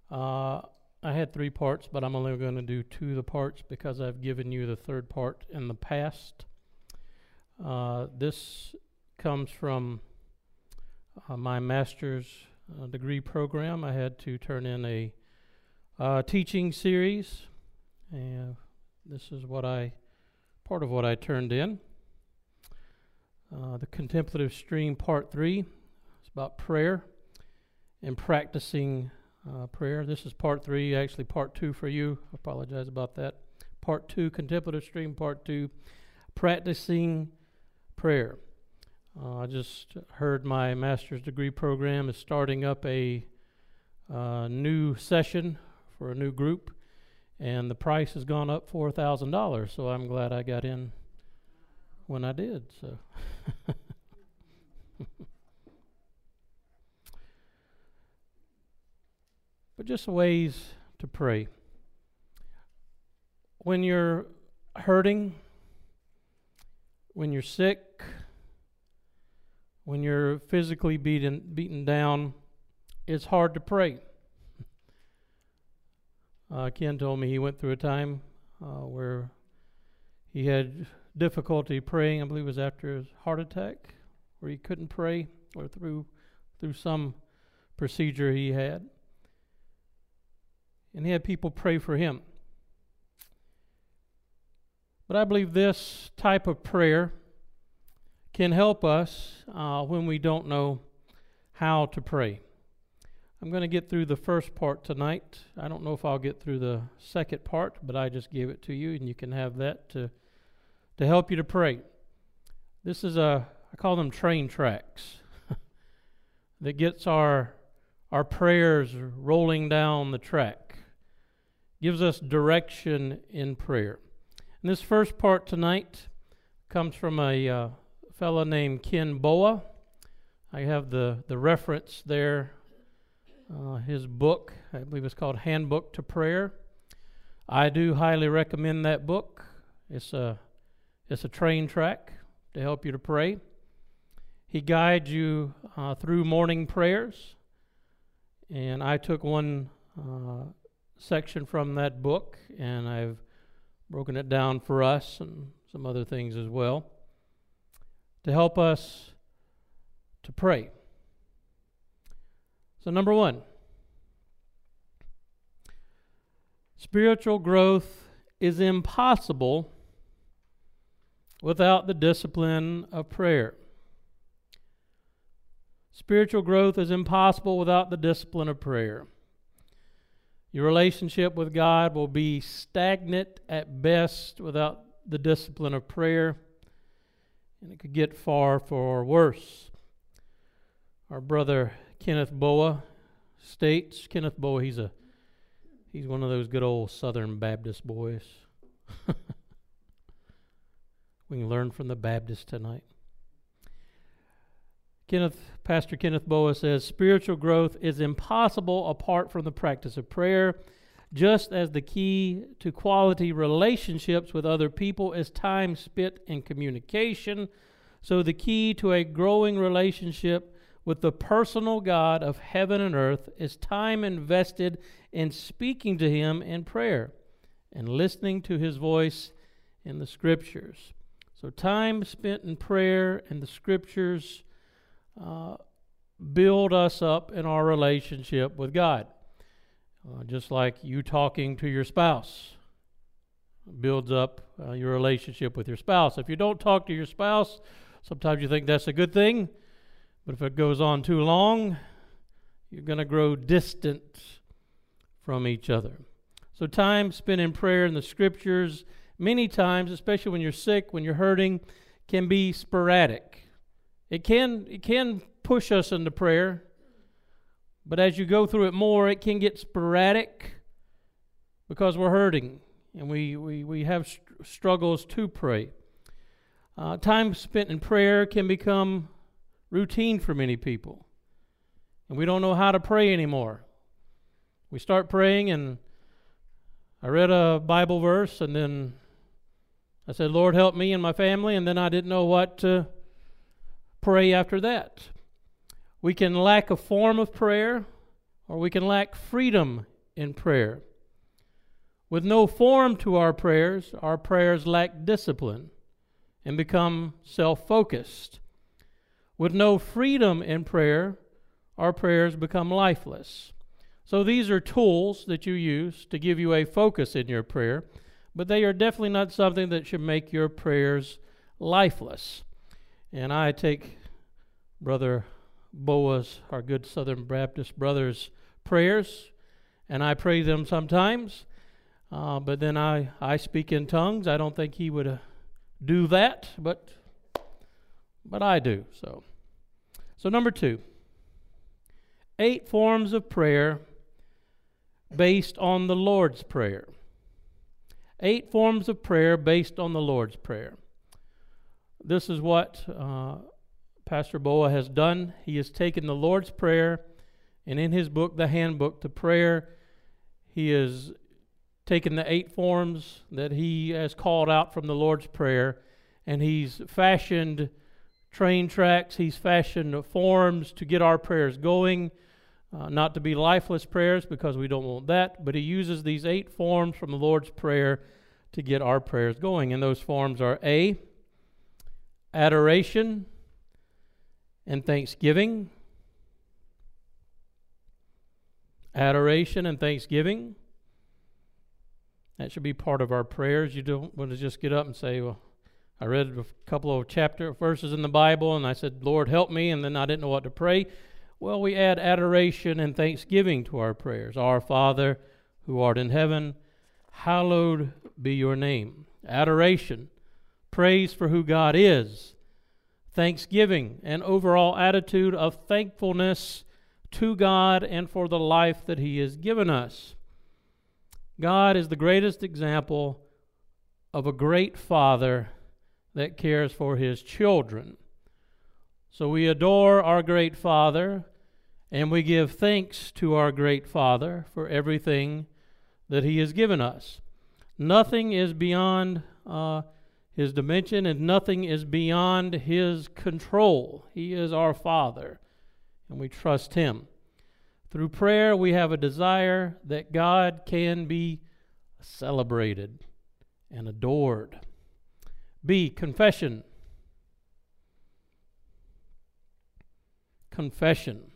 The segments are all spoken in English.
Uh, I had 3 parts, but I'm only going to do 2 of the parts because I've given you the 3rd part in the past. This comes from my master's degree program. I had to turn in a teaching series, and this is part of what I turned in. The Contemplative Stream Part 3 is about prayer and practicing prayer. This is Part 3, actually Part 2 for you. I apologize about that. Part 2, Contemplative Stream Part 2, practicing prayer. I just heard my master's degree program is starting up a new session for a new group, and the price has gone up $4,000, so I'm glad I got in when I did. So, but just ways to pray. When you're hurting, when you're sick, when you're physically beaten down, it's hard to pray. Ken told me he went through a time where he had difficulty praying. I believe it was after his heart attack, where he couldn't pray, or through some procedure he had. And he had people pray for him. But I believe this type of prayer can help us when we don't know how to pray. I'm going to get through the first part tonight. I don't know if I'll get through the second part, but I just gave it to you, and you can have that to help you to pray. This is I call them train tracks that gets our prayers rolling down the track, gives us direction in prayer. And this first part tonight comes from a fellow named Ken Boa. I have the reference there. His book, I believe it's called Handbook to Prayer. I do highly recommend that book. It's a train track to help you to pray. He guides you through morning prayers, and I took one section from that book, and I've broken it down for us and some other things as well to help us to pray. So, number 1, spiritual growth is impossible without the discipline of prayer. Spiritual growth is impossible without the discipline of prayer. Your relationship with God will be stagnant at best without the discipline of prayer, and it could get far worse. Our brother Kenneth Boa states, Kenneth Boa, he's one of those good old Southern Baptist boys. We can learn from the Baptists tonight. Pastor Kenneth Boa says, spiritual growth is impossible apart from the practice of prayer, just as the key to quality relationships with other people is time spent in communication, so the key to a growing relationship with the personal God of heaven and earth is time invested in speaking to Him in prayer and listening to His voice in the Scriptures. So time spent in prayer and the Scriptures build us up in our relationship with God. Just like you talking to your spouse builds up your relationship with your spouse. If you don't talk to your spouse, sometimes you think that's a good thing, but if it goes on too long, you're going to grow distant from each other. So time spent in prayer and the Scriptures, many times, especially when you're sick, when you're hurting, can be sporadic. It can push us into prayer, but as you go through it more, it can get sporadic because we're hurting and we have struggles to pray. Time spent in prayer can become routine for many people, and we don't know how to pray anymore. We start praying, and I read a Bible verse, and then I said, Lord, help me and my family, and then I didn't know what to pray after that. We can lack a form of prayer, or we can lack freedom in prayer. With no form to our prayers lack discipline and become self-focused. With no freedom in prayer, our prayers become lifeless. So these are tools that you use to give you a focus in your prayer, but they are definitely not something that should make your prayers lifeless. And I take Brother Boa's, our good Southern Baptist brother's prayers, and I pray them sometimes, but then I speak in tongues. I don't think he would do that, but I do. So number 2, 8 forms of prayer based on the Lord's Prayer. 8 forms of prayer based on the Lord's Prayer. This is what Pastor Boa has done. He has taken the Lord's Prayer, and in his book, The Handbook to Prayer, he has taken the 8 forms that he has called out from the Lord's Prayer, and he's fashioned train tracks, he's fashioned forms to get our prayers going, not to be lifeless prayers because we don't want that, but he uses these 8 forms from the Lord's Prayer to get our prayers going. And those forms are A, adoration and thanksgiving. Adoration and thanksgiving. That should be part of our prayers. You don't want to just get up and say, well, I read a couple of verses in the Bible, and I said, Lord, help me, and then I didn't know what to pray. Well, we add adoration and thanksgiving to our prayers. Our Father, who art in heaven, hallowed be your name. Adoration, praise for who God is. Thanksgiving, an overall attitude of thankfulness to God and for the life that He has given us. God is the greatest example of a great Father that cares for His children. So we adore our great Father, and we give thanks to our great Father for everything that He has given us. Nothing is beyond His dimension, and nothing is beyond His control. He is our Father, and we trust Him. Through prayer, we have a desire that God can be celebrated and adored. B, confession. Confession.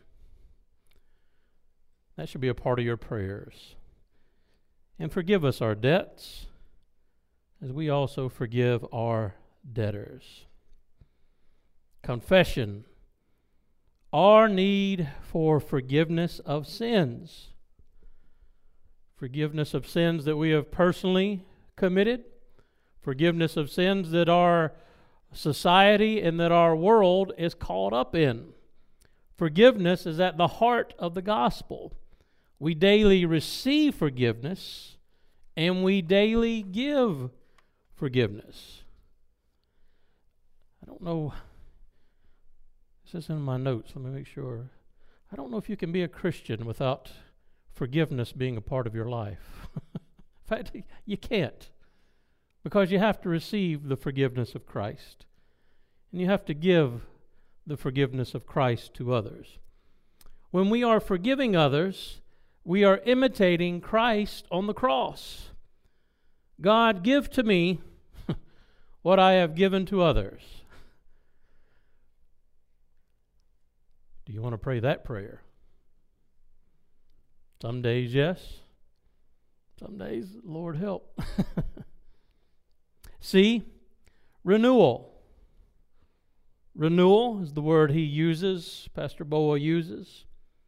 That should be a part of your prayers. And forgive us our debts, as we also forgive our debtors. Confession. Our need for forgiveness of sins. Forgiveness of sins that we have personally committed. Forgiveness of sins that our society and that our world is caught up in. Forgiveness is at the heart of the gospel. We daily receive forgiveness, and we daily give forgiveness. I don't know. This is in my notes. Let me make sure. I don't know if you can be a Christian without forgiveness being a part of your life. In fact, you can't. Because you have to receive the forgiveness of Christ. And you have to give the forgiveness of Christ to others. When we are forgiving others, we are imitating Christ on the cross. God, give to me what I have given to others. Do you want to pray that prayer? Some days, yes. Some days, Lord, help. C, renewal. Renewal is the word he uses, Pastor Boa uses.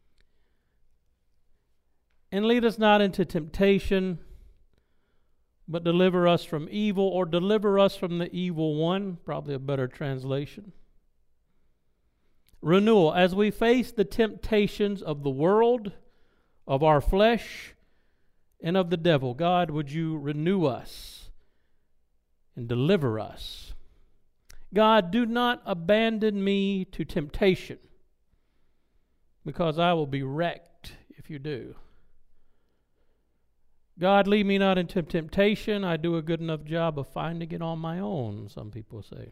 And lead us not into temptation, but deliver us from evil, or deliver us from the evil one, probably a better translation. Renewal, as we face the temptations of the world, of our flesh, and of the devil, God, would you renew us and deliver us? God, do not abandon me to temptation, because I will be wrecked if you do. God, lead me not into temptation. I do a good enough job of finding it on my own, some people say.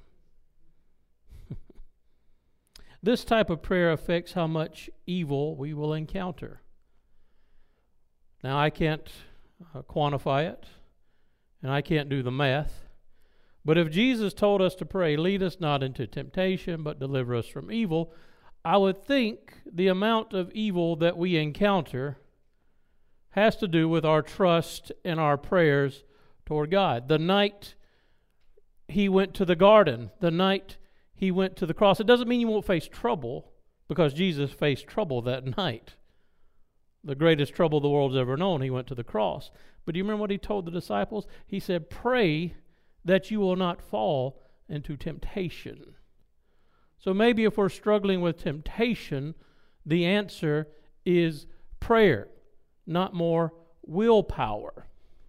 This type of prayer affects how much evil we will encounter. Now, I can't quantify it, and I can't do the math. But if Jesus told us to pray, lead us not into temptation, but deliver us from evil, I would think the amount of evil that we encounter has to do with our trust and our prayers toward God. The night he went to the garden, the night he went to the cross, it doesn't mean you won't face trouble, because Jesus faced trouble that night. The greatest trouble the world's ever known, he went to the cross. But do you remember what he told the disciples? He said, pray that you will not fall into temptation. So maybe if we're struggling with temptation, the answer is prayer, not more willpower.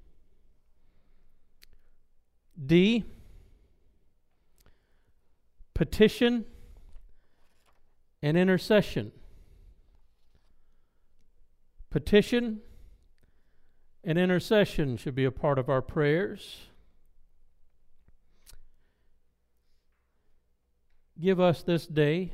D, petition and intercession. Petition and intercession should be a part of our prayers. Give us this day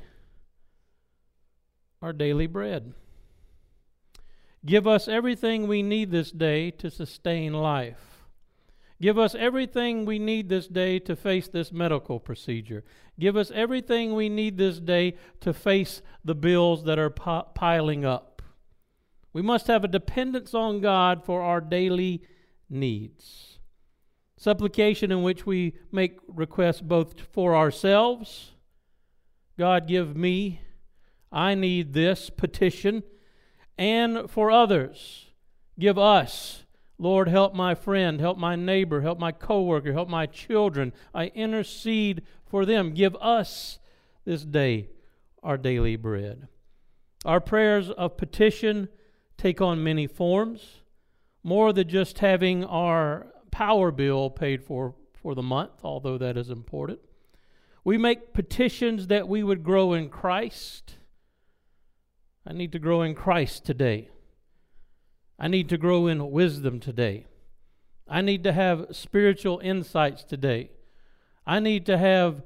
our daily bread. Give us everything we need this day to sustain life. Give us everything we need this day to face this medical procedure. Give us everything we need this day to face the bills that are piling up. We must have a dependence on God for our daily needs. Supplication in which we make requests both for ourselves, God give me, I need this petition, and for others, give us, Lord, help my friend, help my neighbor, help my coworker, help my children. I intercede for them. Give us this day our daily bread. Our prayers of petition take on many forms, more than just having our power bill paid for the month, although that is important. We make petitions that we would grow in Christ. I need to grow in Christ today. I need to grow in wisdom today. I need to have spiritual insights today. I need to have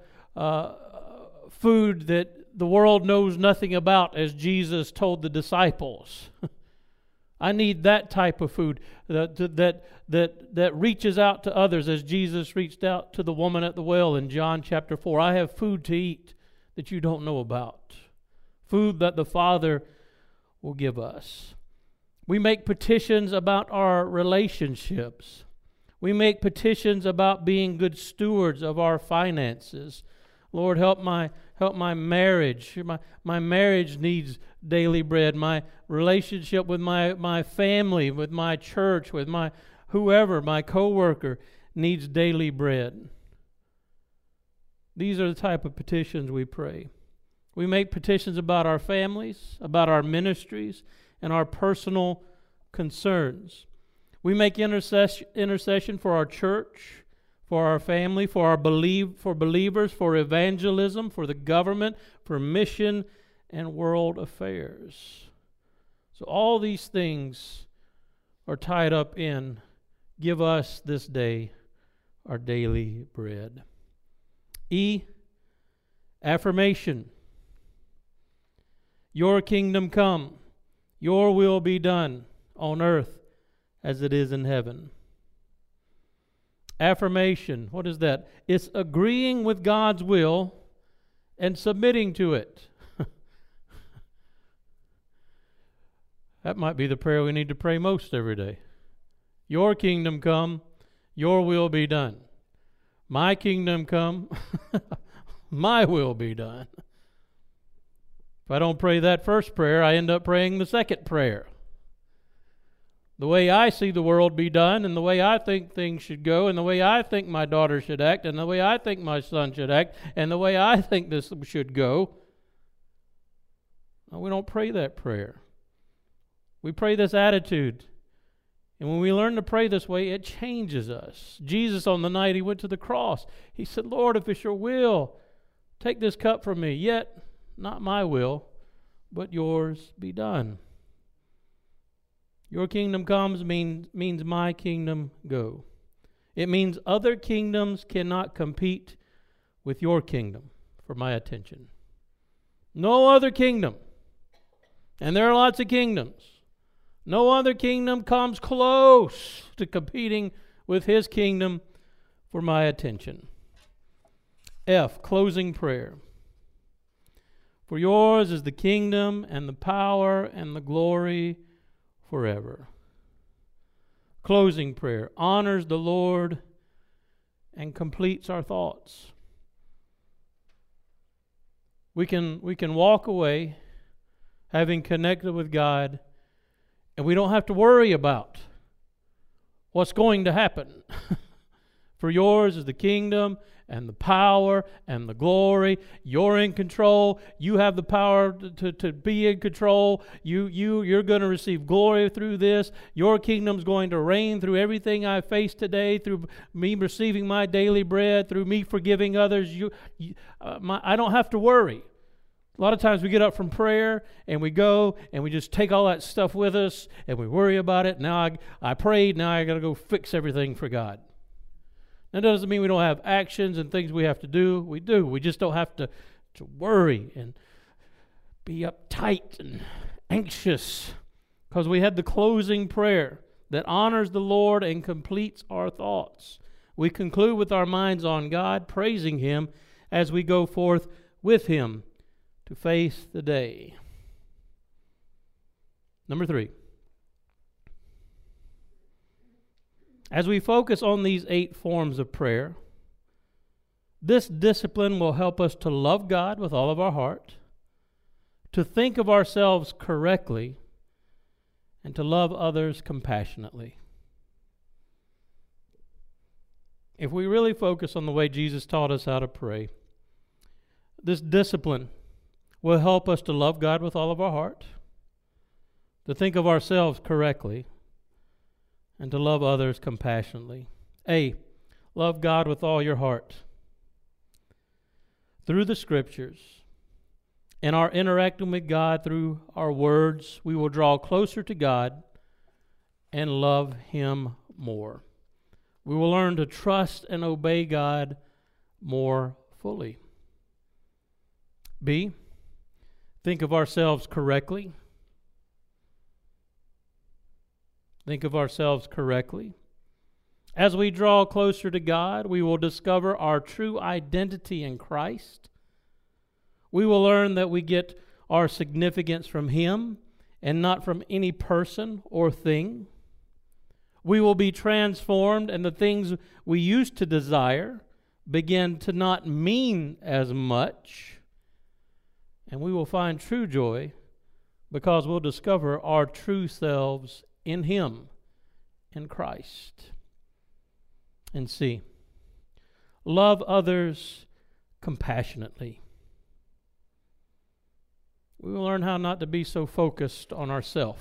food that the world knows nothing about, as Jesus told the disciples. I need that type of food that reaches out to others, as Jesus reached out to the woman at the well in John chapter 4. I have food to eat that you don't know about. Food that the Father will give us. We make petitions about our relationships. We make petitions about being good stewards of our finances. Lord, help my marriage. My marriage needs daily bread. My relationship with my family, with my church, with my whoever, my coworker, needs daily bread. These are the type of petitions we pray. We make petitions about our families, about our ministries, and our personal concerns. We make intercession for our church, for our family, for believers, for evangelism, for the government, for mission and world affairs. So all these things are tied up in, give us this day our daily bread. E, affirmation. Your kingdom come, your will be done on earth as it is in heaven. Affirmation, what is that? It's agreeing with God's will and submitting to it. That might be the prayer we need to pray most every day. Your kingdom come, your will be done. My kingdom come, my will be done. If I don't pray that first prayer, I end up praying the second prayer. The way I see the world be done, and the way I think things should go, and the way I think my daughter should act, and the way I think my son should act, and the way I think this should go. No, we don't pray that prayer. We pray this attitude. And when we learn to pray this way, it changes us. Jesus, on the night he went to the cross, he said, Lord, if it's your will, take this cup from me, yet not my will, but yours be done. Your kingdom comes means my kingdom go. It means other kingdoms cannot compete with your kingdom for my attention. No other kingdom, and there are lots of kingdoms, No other kingdom comes close to competing with His kingdom for my attention. F, closing prayer. For yours is the kingdom and the power and the glory forever. Closing prayer honors the Lord and completes our thoughts. We can walk away having connected with God, and we don't have to worry about what's going to happen. For yours is the kingdom and the power and the glory. You're in control. You have the power to be in control. You're going to receive glory through this. Your kingdom's going to reign through everything I face today, through me receiving my daily bread, through me forgiving others. I don't have to worry. A lot of times we get up from prayer and we go and we just take all that stuff with us and we worry about it. Now I prayed, now I got to go fix everything for God. That doesn't mean we don't have actions and things we have to do. We do. We just don't have to worry and be uptight and anxious, because we had the closing prayer that honors the Lord and completes our thoughts. We conclude with our minds on God, praising Him as we go forth with Him to face the day. Number 3. As we focus on these 8 forms of prayer, this discipline will help us to love God with all of our heart, to think of ourselves correctly, and to love others compassionately. If we really focus on the way Jesus taught us how to pray, this discipline will help us to love God with all of our heart, to think of ourselves correctly, and to love others compassionately. A, love God with all your heart. Through the Scriptures and our interacting with God through our words, we will draw closer to God and love Him more. We will learn to trust and obey God more fully. B, think of ourselves correctly. Think of ourselves correctly. As we draw closer to God, we will discover our true identity in Christ. We will learn that we get our significance from Him and not from any person or thing. We will be transformed, and the things we used to desire begin to not mean as much. And we will find true joy because we'll discover our true selves in Him, in Christ. And C, love others compassionately. We will learn how not to be so focused on ourselves.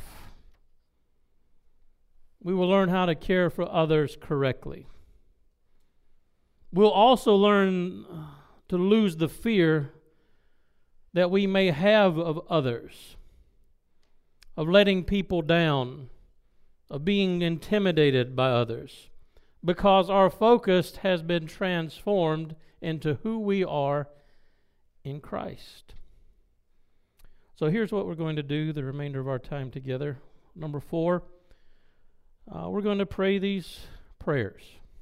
We will learn how to care for others correctly. We'll also learn to lose the fear that we may have of others, of letting people down, of being intimidated by others, because our focus has been transformed into who we are in Christ. So here's what we're going to do the remainder of our time together. Number 4, we're going to pray these prayers.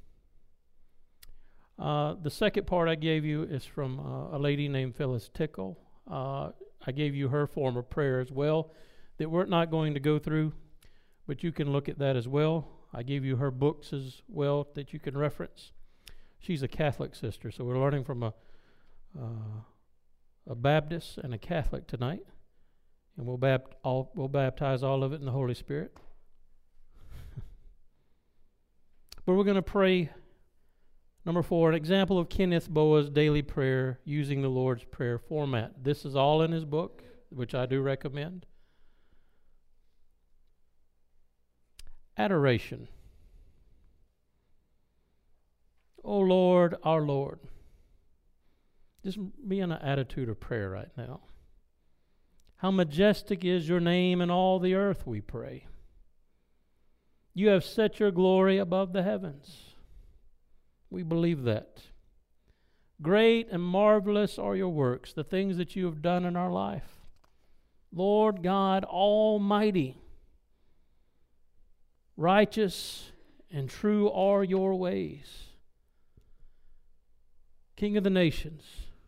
The second part I gave you is from a lady named Phyllis Tickle. I gave you her form of prayer as well that we're not going to go through, but you can look at that as well. I gave you her books as well that you can reference. She's a Catholic sister, so we're learning from a Baptist and a Catholic tonight, and we'll baptize all of it in the Holy Spirit. But we're going to pray, number 4, an example of Kenneth Boa's daily prayer using the Lord's Prayer format. This is all in his book, which I do recommend. Adoration. Oh Lord, our Lord. Just be in an attitude of prayer right now. How majestic is your name in all the earth, we pray. You have set your glory above the heavens. We believe that. Great and marvelous are your works, the things that you have done in our life. Lord God Almighty, Righteous and true are your ways. King of the nations,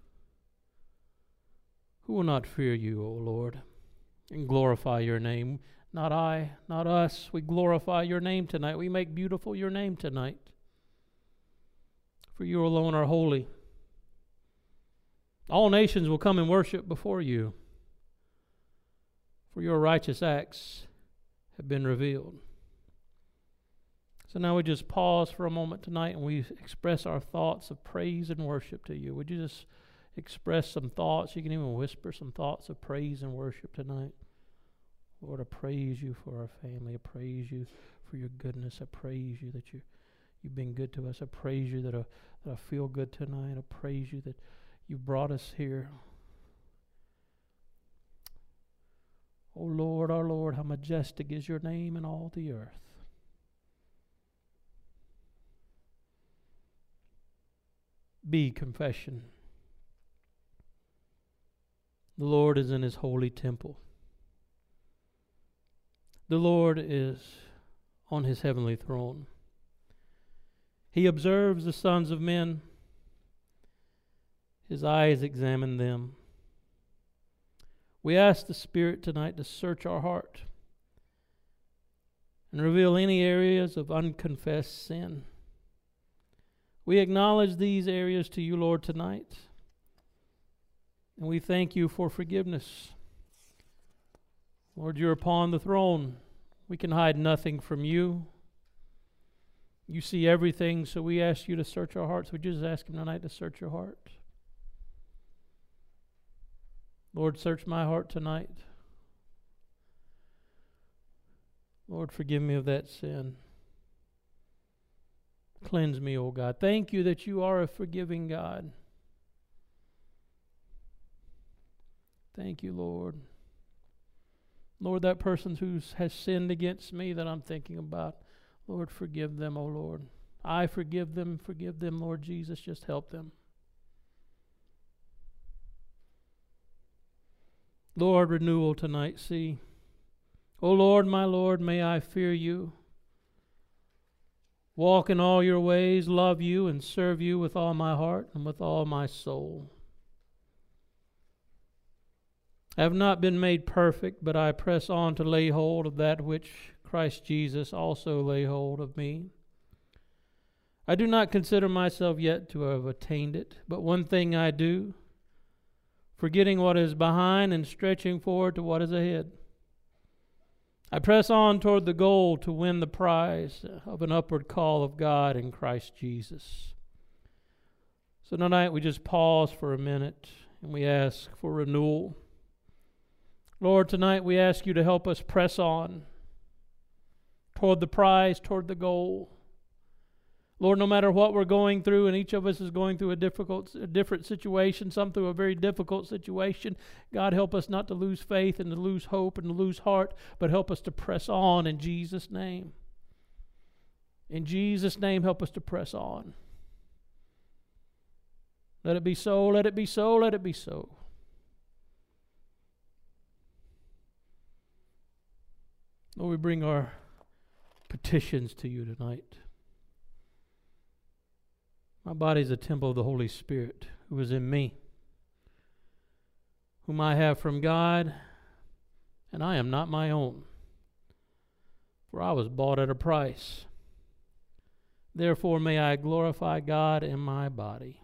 who will not fear you, O Lord, and glorify your name? Not I, not us. We glorify your name tonight. We make beautiful your name tonight. For you alone are holy. All nations will come and worship before you, for your righteous acts have been revealed. So now we just pause for a moment tonight and we express our thoughts of praise and worship to you. Would you just express some thoughts? You can even whisper some thoughts of praise and worship tonight. Lord, I praise you for our family. I praise you for your goodness. I praise you that you've been good to us. I praise you that I feel good tonight. I praise you that you brought us here. Oh Lord, our Lord, how majestic is your name in all the earth. Be confession. The Lord is in his holy temple. The Lord is on his heavenly throne. He observes the sons of men. His eyes examine them. We ask the Spirit tonight to search our heart and reveal any areas of unconfessed sin. We acknowledge these areas to you, Lord, tonight. And we thank you for forgiveness. Lord, you're upon the throne. We can hide nothing from you. You see everything, so we ask you to search our hearts. We just ask him tonight to search your heart. Lord, search my heart tonight. Lord, forgive me of that sin. Cleanse me, O God. Thank you that you are a forgiving God. Thank you, Lord. Lord, that person who has sinned against me that I'm thinking about, Lord, forgive them, O Lord. I forgive them, Lord Jesus. Just help them. Lord, renewal tonight, see. O Lord, my Lord, may I fear you. Walk in all your ways, love you, and serve you with all my heart and with all my soul. I have not been made perfect, but I press on to lay hold of that which Christ Jesus also lay hold of me. I do not consider myself yet to have attained it, but one thing I do, forgetting what is behind and stretching forward to what is ahead. I press on toward the goal to win the prize of an upward call of God in Christ Jesus. So tonight we just pause for a minute and we ask for renewal. Lord, tonight we ask you to help us press on toward the prize, toward the goal. Lord, no matter what we're going through, and each of us is going through a different situation, some through a very difficult situation, God, help us not to lose faith and to lose hope and to lose heart, but help us to press on in Jesus' name. In Jesus' name, help us to press on. Let it be so, let it be so, let it be so. Lord, we bring our petitions to you tonight. My body is a temple of the Holy Spirit who is in me, whom I have from God, and I am not my own, for I was bought at a price. Therefore may I glorify God in my body.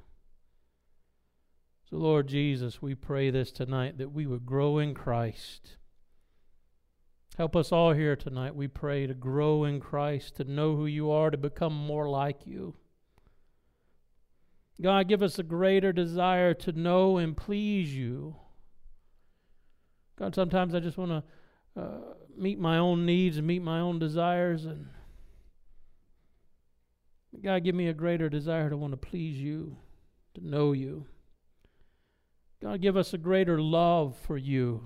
So Lord Jesus, we pray this tonight, that we would grow in Christ. Help us all here tonight, we pray, to grow in Christ, to know who you are, to become more like you. God, give us a greater desire to know and please you. God, sometimes I just want to meet my own needs and meet my own desires. And God, give me a greater desire to want to please you, to know you. God, give us a greater love for you.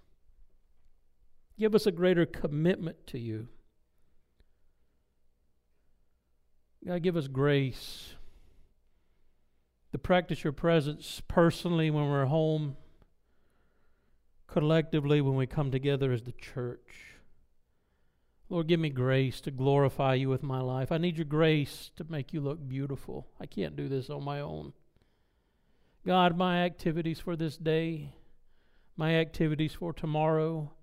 Give us a greater commitment to you. God, give us grace to practice your presence personally when we're home, collectively when we come together as the church. Lord, give me grace to glorify you with my life. I need your grace to make you look beautiful. I can't do this on my own. God, my activities for this day, my activities for tomorrow,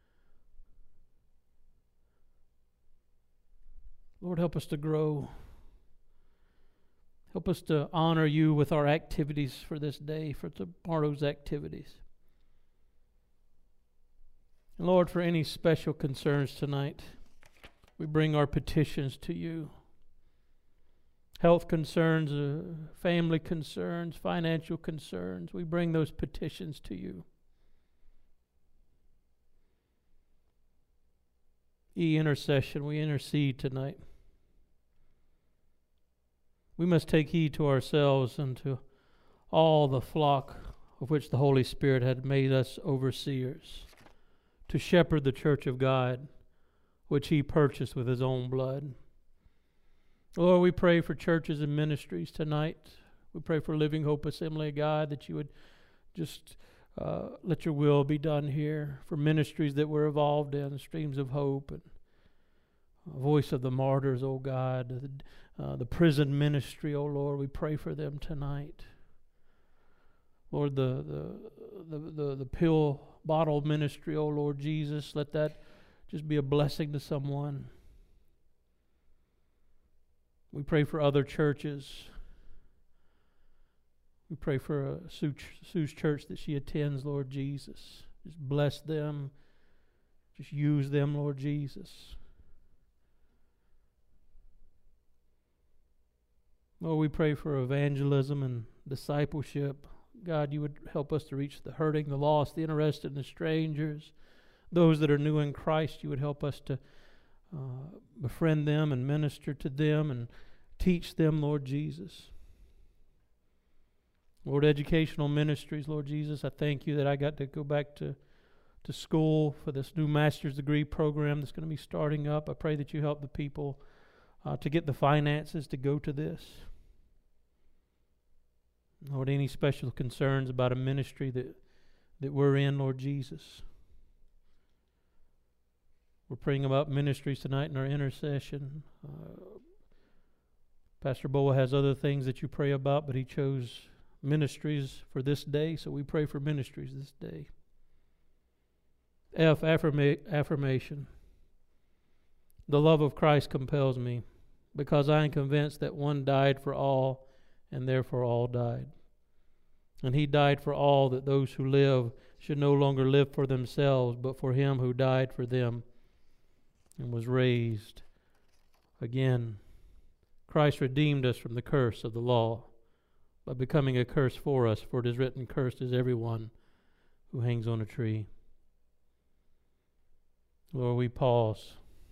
Lord, help us to grow. Help us to honor you with our activities for this day, for tomorrow's activities. And Lord, for any special concerns tonight, we bring our petitions to you. Health concerns, family concerns, financial concerns, we bring those petitions to you. Intercession, we intercede tonight. We must take heed to ourselves and to all the flock of which the Holy Spirit had made us overseers, to shepherd the church of God, which he purchased with his own blood. Lord, we pray for churches and ministries tonight. We pray for Living Hope Assembly of God, that you would just let your will be done here. For ministries that we're involved in, Streams of Hope and Voice of the Martyrs, oh God, the prison ministry, oh Lord, we pray for them tonight. Lord, the pill bottle ministry, oh Lord Jesus, let that just be a blessing to someone. We pray for other churches. We pray for Sue's church that she attends, Lord Jesus. Just bless them. Just use them, Lord Jesus. Lord, we pray for evangelism and discipleship. God, you would help us to reach the hurting, the lost, the interested, and the strangers. Those that are new in Christ, you would help us to befriend them and minister to them and teach them, Lord Jesus. Lord, educational ministries, Lord Jesus, I thank you that I got to go back to school for this new master's degree program that's going to be starting up. I pray that you help the people to get the finances to go to this. Lord, any special concerns about a ministry that we're in, Lord Jesus. We're praying about ministries tonight in our intercession. Pastor Boa has other things that you pray about, but he chose ministries for this day, so we pray for ministries this day. Affirmation. The love of Christ compels me, because I am convinced that one died for all, and therefore all died. And he died for all, that those who live should no longer live for themselves, but for him who died for them and was raised again. Christ redeemed us from the curse of the law by becoming a curse for us, for it is written, "Cursed is everyone who hangs on a tree." Lord, we pause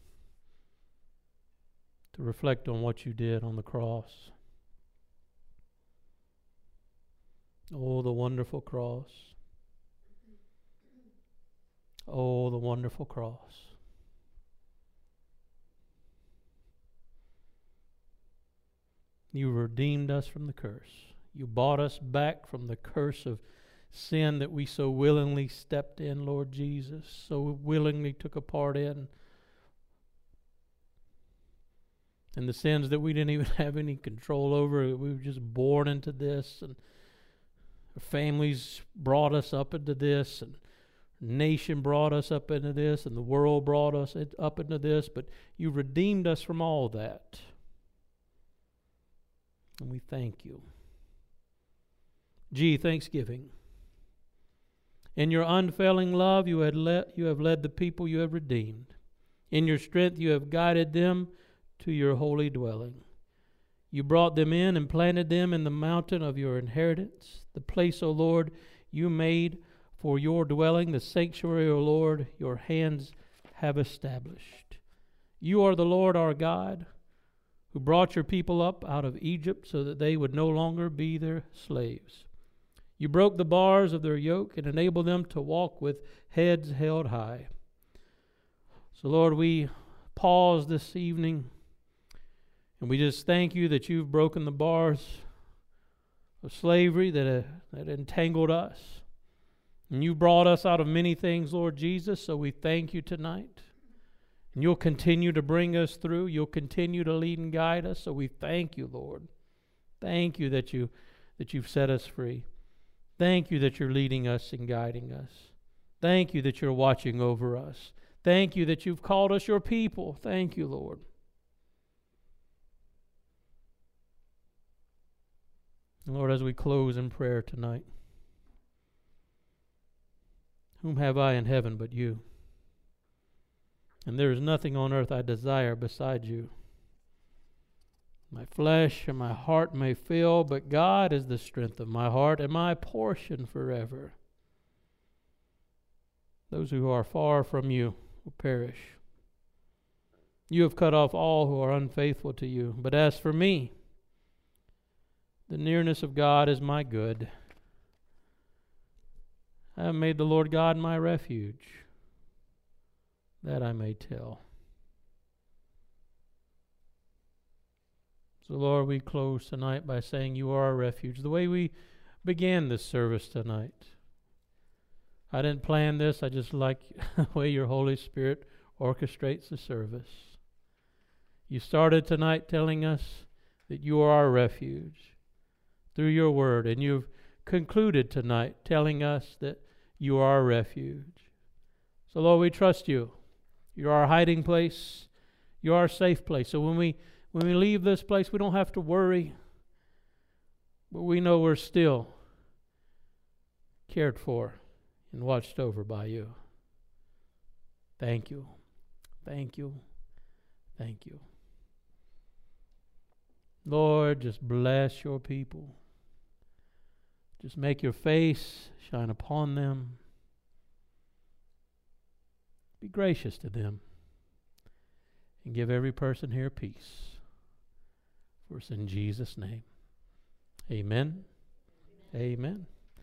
to reflect on what you did on the cross. Oh, the wonderful cross. Oh, the wonderful cross. You redeemed us from the curse. You bought us back from the curse of sin that we so willingly stepped in, Lord Jesus, so willingly took a part in. And the sins that we didn't even have any control over, we were just born into this, and our families brought us up into this, and nation brought us up into this, and the world brought us up into this, but you redeemed us from all that. And we thank you. Thanksgiving. In your unfailing love, you have led the people you have redeemed. In your strength, you have guided them to your holy dwelling. You brought them in and planted them in the mountain of your inheritance, the place, O Lord, you made for your dwelling, the sanctuary, O Lord, your hands have established. You are the Lord our God, who brought your people up out of Egypt so that they would no longer be their slaves. You broke the bars of their yoke and enabled them to walk with heads held high. So, Lord, we pause this evening, and we just thank you that you've broken the bars of slavery that entangled us. And you brought us out of many things, Lord Jesus, so we thank you tonight. And you'll continue to bring us through. You'll continue to lead and guide us. So we thank you, Lord. Thank you that you've set us free. Thank you that you're leading us and guiding us. Thank you that you're watching over us. Thank you that you've called us your people. Thank you, Lord. Lord, as we close in prayer tonight, whom have I in heaven but you? And there is nothing on earth I desire beside you. My flesh and my heart may fail, but God is the strength of my heart and my portion forever. Those who are far from you will perish. You have cut off all who are unfaithful to you. But as for me, the nearness of God is my good. I have made the Lord God my refuge, that I may tell. So, Lord, we close tonight by saying you are our refuge. The way we began this service tonight, I didn't plan this. I just like the way your Holy Spirit orchestrates the service. You started tonight telling us that you are our refuge through your word, and you've concluded tonight telling us that you are our refuge. So, Lord, we trust you. You're our hiding place. You're our safe place. So when we leave this place, we don't have to worry, but we know we're still cared for and watched over by you. Thank you. Thank you. Thank you. Lord, just bless your people. Just make your face shine upon them. Be gracious to them. And give every person here peace. For it's in Jesus' name. Amen. Amen.